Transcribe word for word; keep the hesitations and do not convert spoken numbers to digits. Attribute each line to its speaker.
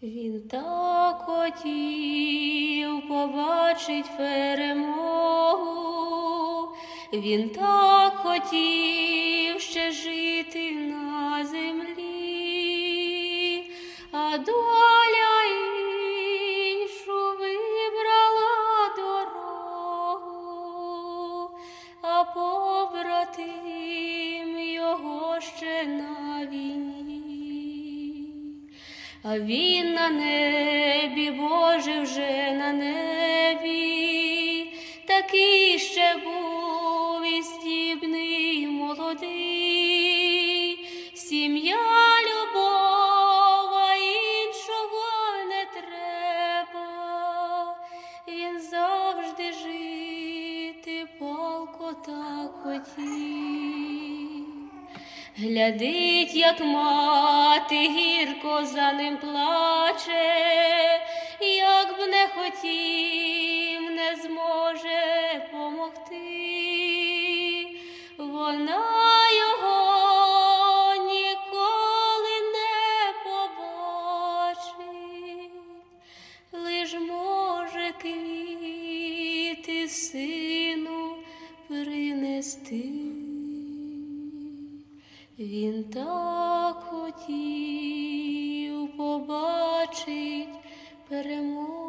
Speaker 1: Він так хотів побачить перемогу, він так хотів ще жити на землі, а доля іншу вибрала дорогу, а побратим його ще на війні. А він на небі, Боже, вже на небі, такий ще був і здібний, молодий, сім'я, любов, а іншого не треба, він завжди жити палко так хотів. Глядить, як мати гірко за ним плаче, як б не хотів, не зможе помогти. Вона його ніколи не побачить, лиш може квіти сину принести. Він так хотів.